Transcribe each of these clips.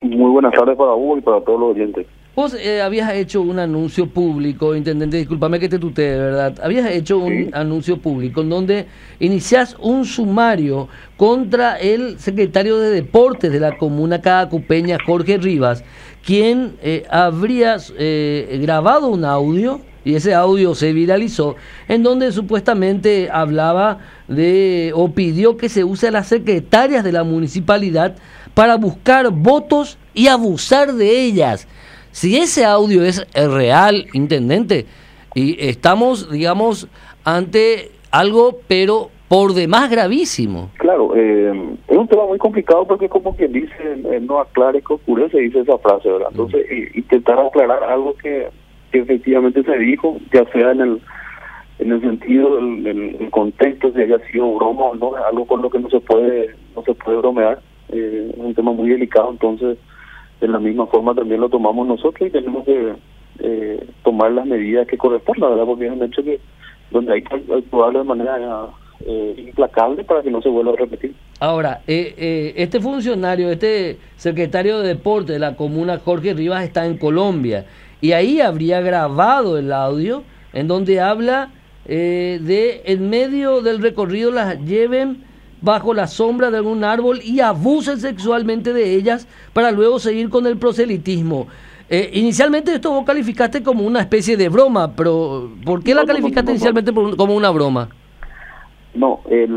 Muy buenas tardes para Hugo y para todos los oyentes. Vos habías hecho un anuncio público, intendente, discúlpame que te tutee, ¿verdad? Habías hecho un anuncio público en donde iniciás un sumario contra el secretario de Deportes de la comuna Cadacupeña, Jorge Rivas, quien habría grabado un audio, y ese audio se viralizó, en donde supuestamente hablaba o pidió que se use a las secretarias de la municipalidad para buscar votos y abusar de ellas. Si ese audio es real, intendente, y estamos, digamos, ante algo, pero por demás gravísimo. Claro, es un tema muy complicado porque como quien dice, no aclare que oscurece, dice esa frase, ¿verdad? Entonces, intentar aclarar algo que efectivamente se dijo, ya sea en el sentido del contexto, si haya sido broma o no, algo con lo que no se puede bromear, es un tema muy delicado. Entonces de la misma forma también lo tomamos nosotros y tenemos que tomar las medidas que correspondan, ¿verdad? Porque es un hecho que donde hay que actuar de manera implacable para que no se vuelva a repetir. Ahora, este funcionario, este secretario de Deporte de la comuna, Jorge Rivas, está en Colombia y ahí habría grabado el audio en donde habla de en medio del recorrido las lleven bajo la sombra de algún árbol y abusen sexualmente de ellas para luego seguir con el proselitismo. Inicialmente esto vos calificaste como una especie de broma, pero ¿por qué la calificaste inicialmente como una broma? No, él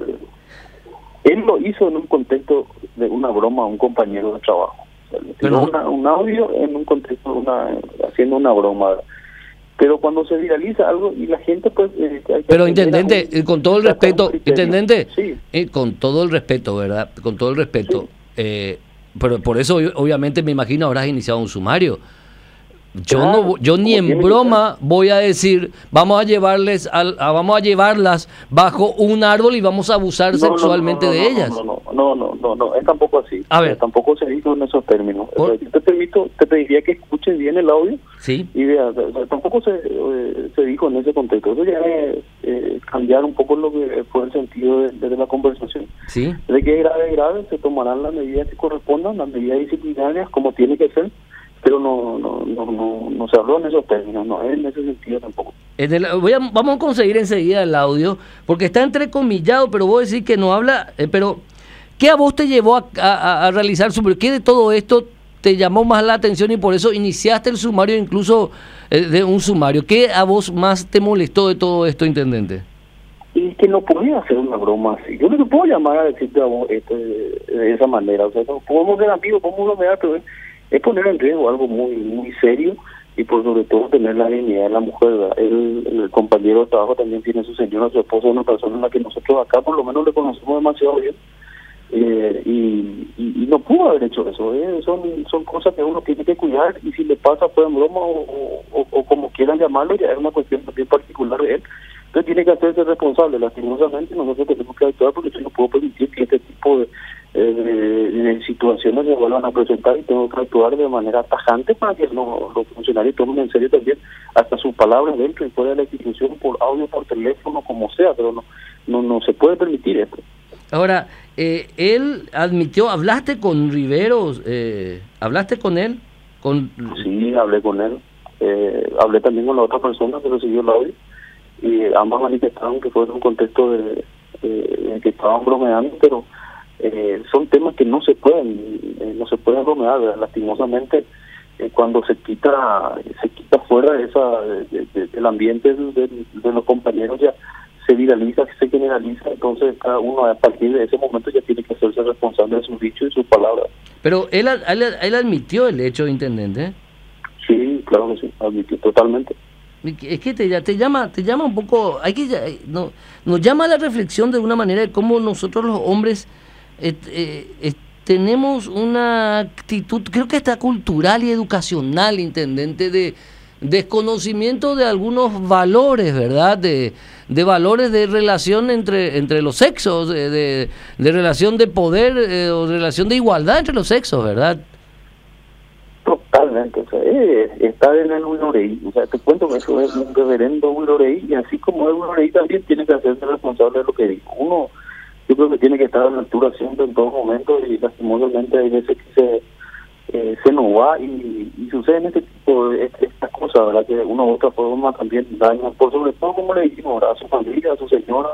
lo hizo en un contexto de una broma a un compañero de trabajo. Pero un audio en un contexto haciendo una broma. Pero cuando se viraliza algo y la gente pues... pero intendente, con todo el respeto, intendente, sí. Con todo el respeto, ¿verdad? Con todo el respeto, sí. Pero por eso obviamente me imagino habrás iniciado un sumario. Yo ni en broma voy a decir vamos a llevarlas bajo un árbol y vamos a abusar sexualmente de ellas. No, es tampoco así. A ver. Tampoco se dijo en esos términos. Yo te pediría que escuches bien el audio. Sí. Y veas, tampoco se dijo en ese contexto. Eso ya es cambiar un poco lo que fue el sentido de la conversación. Sí. De que es grave, se tomarán las medidas que correspondan, las medidas disciplinarias como tiene que ser. Pero no se habló en esos términos, no es en ese sentido tampoco. Vamos a conseguir enseguida el audio, porque está entrecomillado, pero vos decís que no habla, pero ¿qué a vos te llevó a realizar ¿qué de todo esto te llamó más la atención y por eso iniciaste el sumario, incluso de un sumario? ¿Qué a vos más te molestó de todo esto, intendente? Y que no podía hacer una broma así. Yo no te puedo llamar a decirte a vos esto de esa manera, o sea, no podemos ser amigos, podemos bromear, pero es poner en riesgo algo muy muy serio y por sobre todo tener la dignidad de la mujer, ¿verdad? El compañero de trabajo también tiene su señora, su esposa, una persona en la que nosotros acá por lo menos le conocemos demasiado bien, y no pudo haber hecho eso. Son cosas que uno tiene que cuidar y si le pasa fue en broma o como quieran llamarlo, ya es una cuestión también particular de él. Entonces tiene que hacerse responsable. Lastimosamente nosotros tenemos que actuar porque yo no puedo permitir que este tipo de situaciones se vuelvan a presentar y tengo que actuar de manera tajante para que los funcionarios tomen en serio también hasta sus palabras dentro y fuera de la institución, por audio, por teléfono, como sea, pero no se puede permitir esto. Ahora, él admitió, ¿hablaste con Riveros? ¿Hablaste con él? Sí, hablé con él. Hablé también con la otra persona que recibió el audio y ambas manifestaron que fue en un contexto de que estaban bromeando, pero son temas que no se pueden bromear, ¿verdad? Lastimosamente cuando se quita fuera del ambiente de los compañeros, ya se viraliza, se generaliza, entonces cada uno a partir de ese momento ya tiene que hacerse responsable de sus dichos y sus palabras. Pero él admitió el hecho, intendente. Sí, claro que sí, admitió totalmente. Es que te llama un poco, nos llama a la reflexión de una manera de cómo nosotros los hombres tenemos una actitud, creo que está cultural y educacional, intendente, de desconocimiento de algunos valores, ¿verdad? De valores de relación entre los sexos, de relación de poder o relación de igualdad entre los sexos, ¿verdad? Totalmente, o sea, está en el Ulorey, o sea, te cuento que eso es un reverendo Ulorey, y así como el Ulorey también tiene que hacerse responsable de lo que dijo. Uno, yo creo que tiene que estar a la altura siempre en todos momentos, y lastimosamente hay veces que se nos va y suceden este tipo de estas cosas, ¿verdad? Que de una u otra forma también dañan, por sobre todo, como le dijimos, ¿verdad? A su familia, a su señora,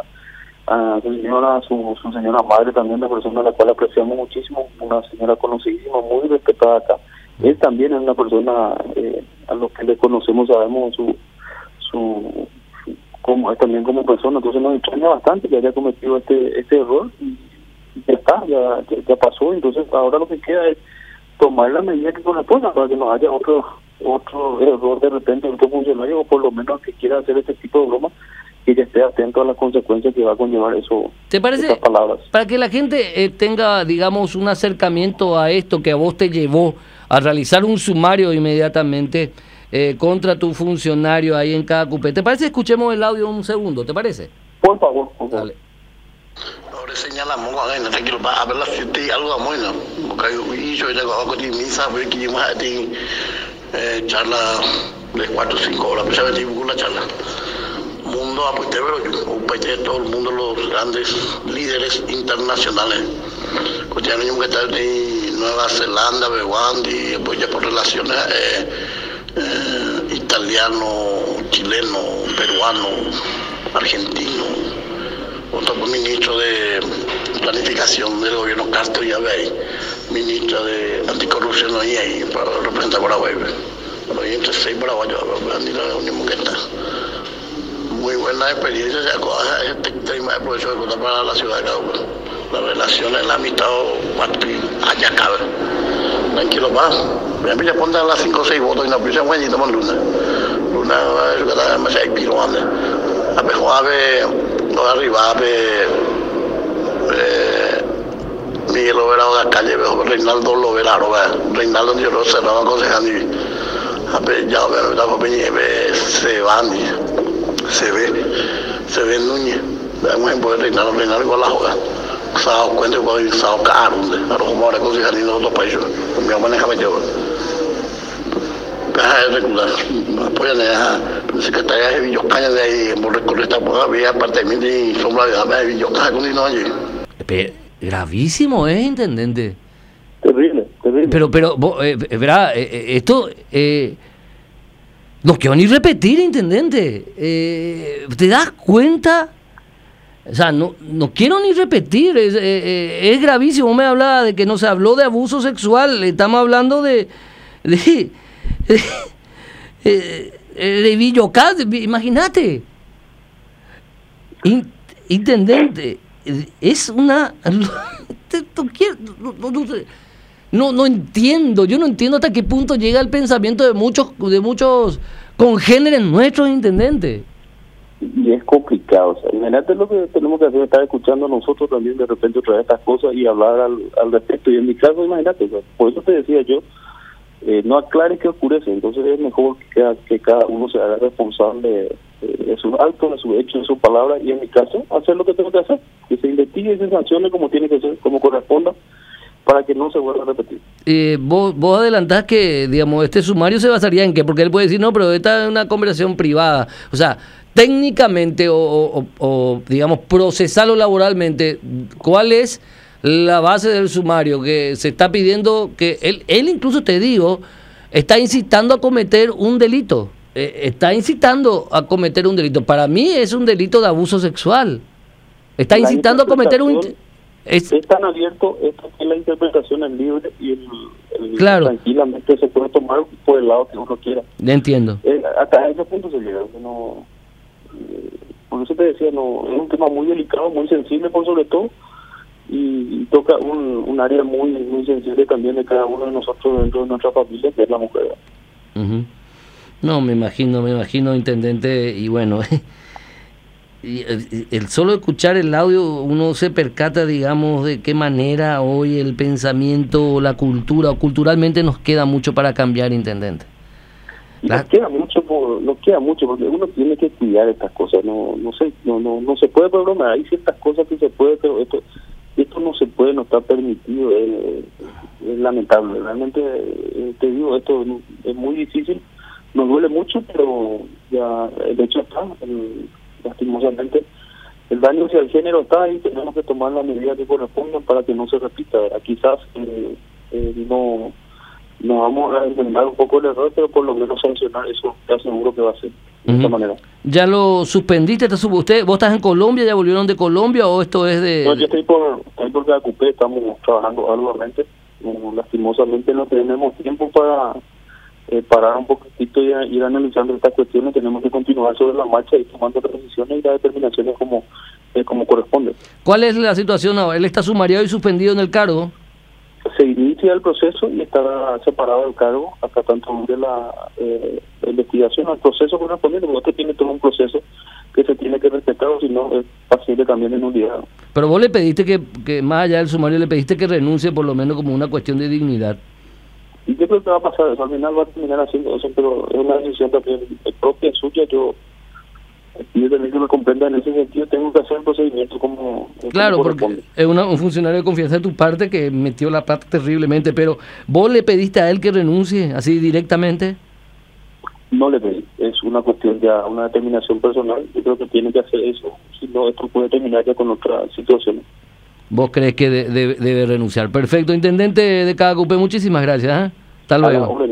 su señora madre también, una persona a la cual apreciamos muchísimo, una señora conocidísima, muy respetada acá. Él también es una persona a lo que le conocemos, sabemos como también como persona, entonces nos extraña bastante que haya cometido este error y ya está, ya pasó. Entonces ahora lo que queda es tomar la medida que corresponda para que no haya otro error de repente de otro funcionario, o por lo menos que quiera hacer este tipo de broma, que ya esté atento a las consecuencias que va a conllevar eso. ¿Te parece? Esas palabras. Para que la gente tenga, digamos, un acercamiento a esto que a vos te llevó a realizar un sumario inmediatamente contra tu funcionario ahí en cada cupé. ¿Te parece? Escuchemos el audio un segundo, ¿te parece? Por favor, por favor. Dale. Ahora señalamos con tranquilo para hablar la fiesta y algo muy no porque yo ya hago de misa porque que más de charla de 4 o 5 horas pues ya me la charla mundo apueste pero un país de todo el mundo los grandes líderes internacionales que tienen que estar de Nueva Zelanda, Bewandi, pues ya por relaciones italiano, chileno, peruano, argentino. Otro ministro de Planificación del gobierno Castro y Abey, ministra de Anticorrupción y para representar Paraguay. Pero hay entre 6 paraguayos, la Unión Moqueta. Muy buena experiencia, este tema de profesor de contar para la ciudad de Cauca. Las relaciones, la amistad, allá cabe. Tranquilo, va. Ya ponte a las 5 o 6 votos y no piensa en tomar luna. Luna, eso que está demasiado piruando. A mejor no arriba Miguel Lovera de la calle, Reinaldo Lovera, Reinaldo yo lo cerraba aconsejando y ya se van se ve Núñez, vamos a poder Reinaldo igual la joda. Sao cuenta igual sao caro, ahora como ahora aconsejando en otros países, mi mamá maneja me lleva. Regular, apoyan a la Secretaría de Villocaña de ahí, por recorrer esta había apartamento y sombra de Villocaña con dinero allí. Gravísimo, intendente. Terrible. Pero, verá, esto no quiero ni repetir, intendente. ¿Te das cuenta? O sea, no quiero ni repetir, es gravísimo. Me hablaba de que no se habló de abuso sexual, estamos hablando de Villocas, imagínate. Intendente, es una... No entiendo, yo no entiendo hasta qué punto llega el pensamiento de muchos congéneres nuestros, intendente. Y es complicado, o sea, imagínate lo que tenemos que hacer, estar escuchando nosotros también de repente otra vez estas cosas y hablar al respecto. Y en mi caso, imagínate, o sea, por eso te decía yo, no aclare que oscurece, entonces es mejor que cada uno se haga responsable de sus actos, de sus hechos, de sus palabras, y en mi caso, hacer lo que tengo que hacer, que se investigue y se sancione como tiene que ser, como corresponda, para que no se vuelva a repetir. Vos adelantás que, digamos, este sumario se basaría en qué, porque él puede decir, no, pero esta es una conversación privada, o sea, técnicamente o digamos, procesal o laboralmente, ¿cuál es la base del sumario? Que se está pidiendo que él incluso, te digo, está incitando a cometer un delito. Para mí es un delito de abuso sexual. Está incitando a cometer un... Es tan abierto, esto que la interpretación es libre y claro, tranquilamente se puede tomar por el lado que uno quiera. Entiendo. Hasta ese punto se llega. Por eso te decía, es un tema muy delicado, muy sensible por sobre todo, y toca un área muy muy sensible también de cada uno de nosotros dentro de nuestra familia, que es la mujer. Uh-huh. No, me imagino, intendente, y bueno, el solo escuchar el audio uno se percata, digamos, de qué manera hoy el pensamiento, la cultura, o culturalmente nos queda mucho para cambiar, intendente. Nos queda mucho porque uno tiene que cuidar estas cosas, no se puede bromar, hay ciertas cosas que se puede, pero esto no se puede, no está permitido, es lamentable, realmente te digo, esto es muy difícil, nos duele mucho, pero ya el hecho está, lastimosamente el daño hacia el género está y tenemos que tomar las medidas que correspondan para que no se repita. Quizás nos vamos a enmendar un poco el error, pero por lo menos sancionar eso, te aseguro que va a ser de esta manera. ¿Ya lo suspendiste? ¿Vos estás en Colombia? ¿Ya volvieron de Colombia o esto es de...? No, yo estoy por Cacupé, estamos trabajando arduamente. Lastimosamente no tenemos tiempo para parar un poquitito y ir analizando estas cuestiones. Tenemos que continuar sobre la marcha y tomando las decisiones y las determinaciones como corresponde. ¿Cuál es la situación ahora? ¿Él está sumariado y suspendido en el cargo? Se inicia el proceso y estará separado del cargo hasta tanto de la investigación, el proceso correspondiente, porque tiene todo un proceso que se tiene que respetar, o si no es pasible también de nulidad. Pero vos le pediste que más allá del sumario, le pediste que renuncie por lo menos como una cuestión de dignidad. Y yo creo que va a pasar eso, al final va a terminar haciendo eso, pero es una decisión también propia, suya. Yo también que me comprenda en ese sentido, tengo que hacer el procedimiento como claro, porque es un funcionario de confianza de tu parte que metió la pata terriblemente, pero ¿vos le pediste a él que renuncie así directamente? No le pedí, es una cuestión ya, una determinación personal. Yo creo que tiene que hacer eso, si no, esto puede terminar ya con otra situación. ¿Vos crees que debe renunciar? Perfecto, intendente de Cacupé, muchísimas gracias. Hasta luego.